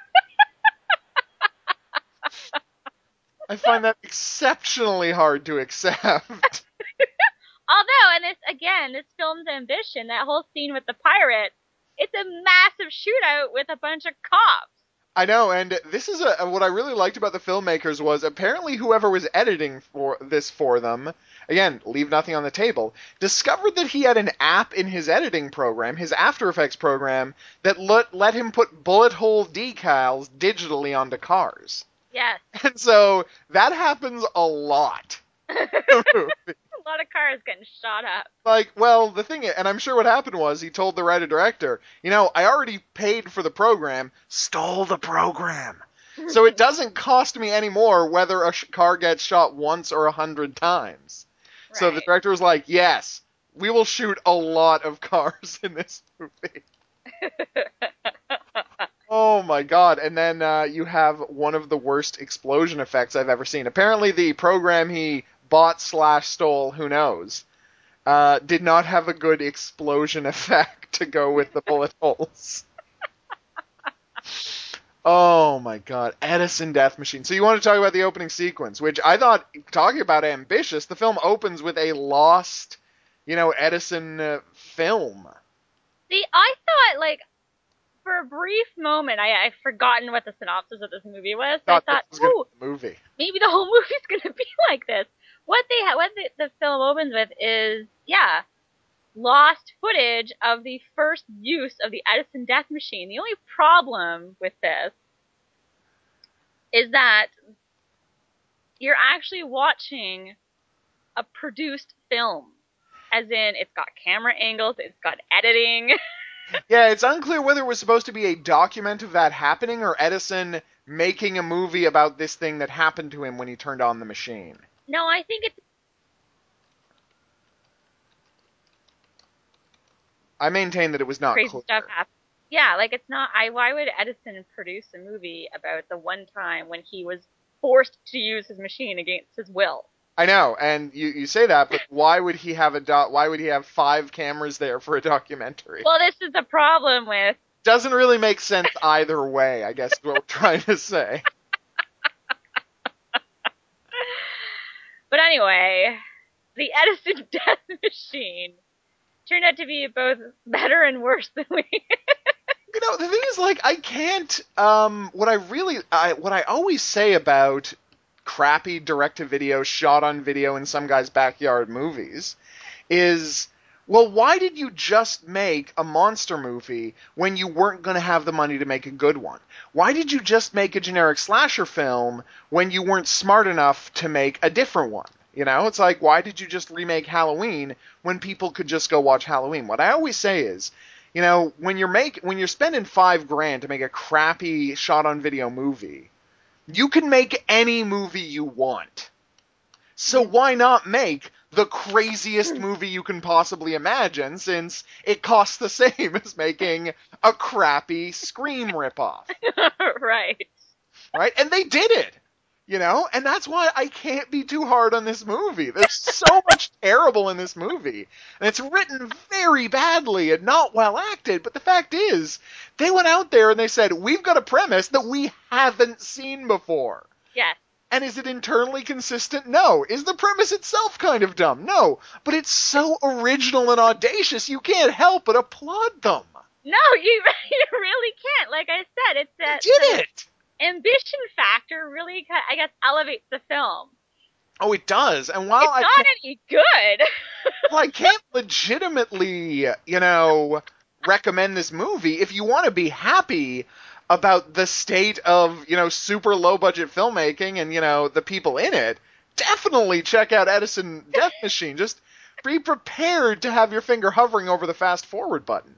I find that exceptionally hard to accept. Although, and this again, this film's ambition, that whole scene with the pirate, it's a massive shootout with a bunch of cops. I know, and this is a what I really liked about the filmmakers was apparently whoever was editing for this for them, again, leave nothing on the table, discovered that he had an app in his editing program, his After Effects program, that let, let him put bullet hole decals digitally onto cars. Yes. And so that happens a lot. A lot of cars getting shot up. Like, well, the thing is, and I'm sure what happened was he told the writer-director, you know, I already paid for the program, stole the program. So it doesn't cost me any more whether a sh- car gets shot once or a hundred times. So the Right. director was like, yes, we will shoot a lot of cars in this movie. Oh my god. And then uh, you have one of the worst explosion effects I've ever seen. Apparently the program he bought slash stole, who knows, uh, did not have a good explosion effect to go with the bullet holes. Oh my god. Edison Death Machine. So you want to talk about the opening sequence, which I thought, talking about ambitious, the film opens with a lost, you know, Edison uh, film. See, I thought, like, for a brief moment, I, I've forgotten what the synopsis of this movie was. So I Thought this thought, was going to oh, be a movie. maybe the whole movie's gonna be like this. What they ha- what the, the film opens with is, yeah, lost footage of the first use of the Edison Death Machine. The only problem with this is that you're actually watching a produced film. As in, it's got camera angles, it's got editing. Yeah, it's unclear whether it was supposed to be a document of that happening or Edison making a movie about this thing that happened to him when he turned on the machine. No, I think it's I maintain that it was not crazy clear. stuff happens. Yeah, like it's not. I why would Edison produce a movie about the one time when he was forced to use his machine against his will? I know, and you, you say that, but why would he have a do- why would he have five cameras there for a documentary? Well, this is the problem with. Doesn't really make sense either way, I guess is what we're trying to say. But anyway, the Edison Death Machine turned out to be both better and worse than we. You know, the thing is, like, I can't. Um, what I really, I, what I always say about crappy direct-to-video, shot-on-video in some guy's backyard movies is, well, why did you just make a monster movie when you weren't going to have the money to make a good one? Why did you just make a generic slasher film when you weren't smart enough to make a different one? You know, it's like, why did you just remake Halloween when people could just go watch Halloween? What I always say is, you know, when you're make when you're spending five grand to make a crappy shot-on-video movie, you can make any movie you want. So why not make the craziest movie you can possibly imagine, since it costs the same as making a crappy Scream ripoff, Right. right? And they did it. You know? And that's why I can't be too hard on this movie. There's so much terrible in this movie. And it's written very badly and not well acted. But the fact is, they went out there and they said, we've got a premise that we haven't seen before. Yes. And is it internally consistent? No. Is the premise itself kind of dumb? No. But it's so original and audacious, you can't help but applaud them. No, you, you really can't. Like I said, it's that They did it! ambition factor really, I guess, elevates the film. Oh, it does. And while it's I not any good. well, I can't legitimately, you know, recommend this movie. If you want to be happy about the state of, you know, super low budget filmmaking and, you know, the people in it, definitely check out Edison Death Machine. Just be prepared to have your finger hovering over the fast forward button.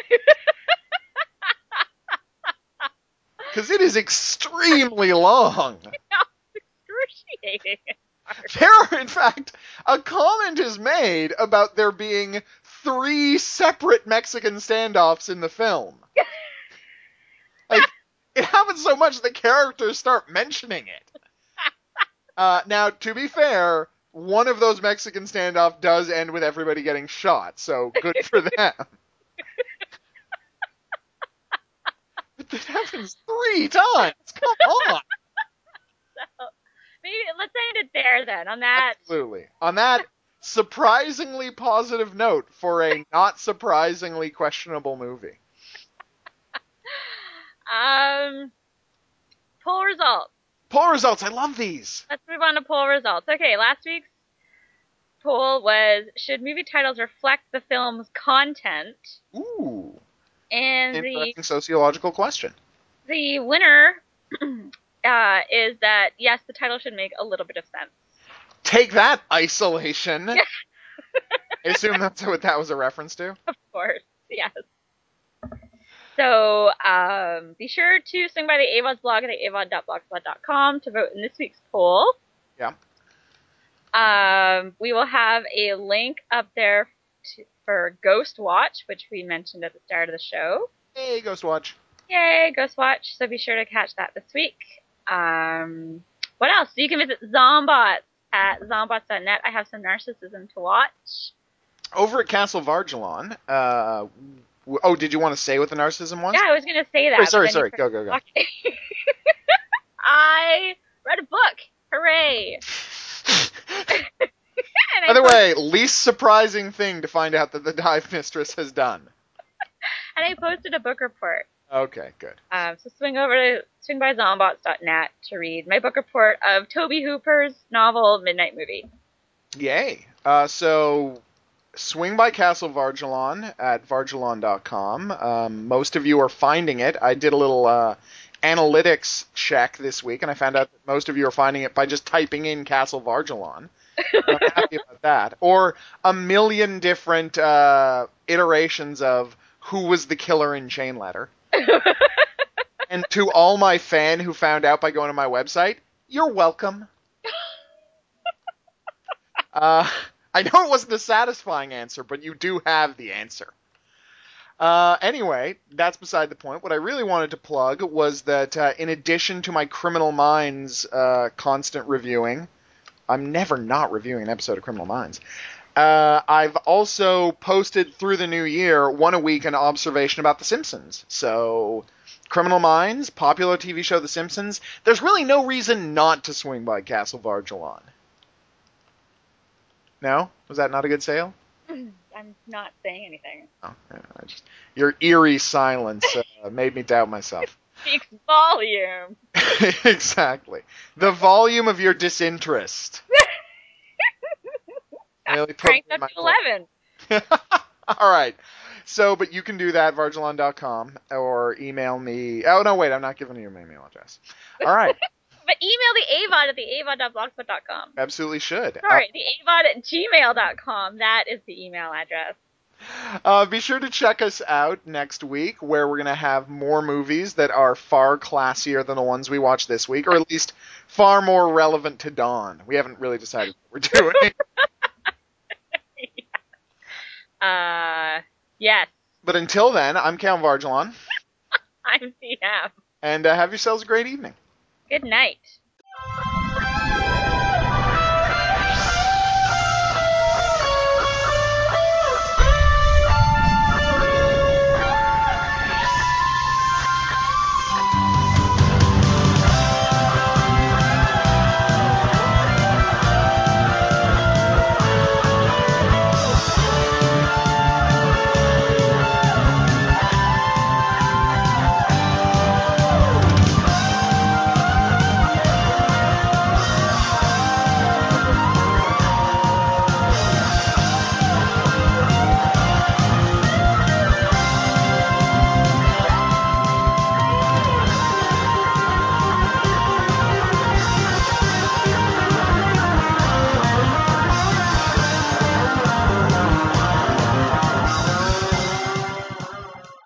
Because it is extremely long. It's excruciating. There are, in fact, a comment is made about there being three separate Mexican standoffs in the film. Like, it happens so much the characters start mentioning it. Uh, now, to be fair, one of those Mexican standoffs does end with everybody getting shot, so good for them. But that happens three times. Come on. So, maybe let's end it there then. On that. Absolutely. On that surprisingly positive note for a not surprisingly questionable movie. Um, poll results. Poll results. I love these. Let's move on to poll results. Okay, last week's poll was, should movie titles reflect the film's content? Ooh. And Interesting the sociological question. the winner uh, is that, yes, the title should make a little bit of sense. Take that, isolation. I assume that's what that was a reference to. Of course, yes. So um, be sure to swing by the A V O D's blog at a v o d dot blogspot dot com to vote in this week's poll. Yeah. Um, we will have a link up there to, for Ghost Watch, which we mentioned at the start of the show. Hey, Ghost Watch. Yay, Ghost Watch. So be sure to catch that this week. Um, what else? You can visit Zombots at zombots dot net. I have some narcissism to watch. Over at Castle Varjalon, uh, oh, did you want to say what the narcissism was? Yeah, I was going to say that. Oh, sorry, sorry. Go, go, go. Okay. I read a book. Hooray. By the way, least surprising thing to find out that the Dive Mistress has done. And I posted a book report. Okay, good. Um, so swing over to swing by zombots dot net to read my book report of Tobe Hooper's novel Midnight Movie. Yay. Uh, so swing by Castle Varjalon at varjalon dot com. Um, most of you are finding it. I did a little uh, analytics check this week, and I found out that most of you are finding it by just typing in Castle Varjalon. I'm happy about that. Or a million different uh, iterations of who was the killer in Chain Letter. And to all my fan who found out by going to my website, you're welcome. uh, I know it wasn't a satisfying answer, but you do have the answer. Uh, anyway, that's beside the point. What I really wanted to plug was that uh, in addition to my Criminal Minds uh, constant reviewing, I'm never not reviewing an episode of Criminal Minds. Uh, I've also posted through the new year, one a week, an observation about The Simpsons. So, Criminal Minds, popular T V show The Simpsons. There's really no reason not to swing by Castle Varjalon. No? Was that not a good sale? I'm not saying anything. Oh, I just, your eerie silence uh, made me doubt myself. Speaks volume. Exactly. The volume of your disinterest. Really Cranked up to eleven. All right. So, but you can do that, varjalon dot com, or email me. Oh, no, wait, I'm not giving you my email address. All right. But email the A V O D at the a v o d dot blogspot dot com. Absolutely should. Sorry, Uh, the A V O D at gmail dot com. That is the email address. Uh, be sure to check us out next week, where we're going to have more movies that are far classier than the ones we watched this week, or at least far more relevant to Dawn. We haven't really decided what we're doing. Uh, yes. But until then, I'm Cal Varjalon. I'm C M. And uh, have yourselves a great evening. Good night.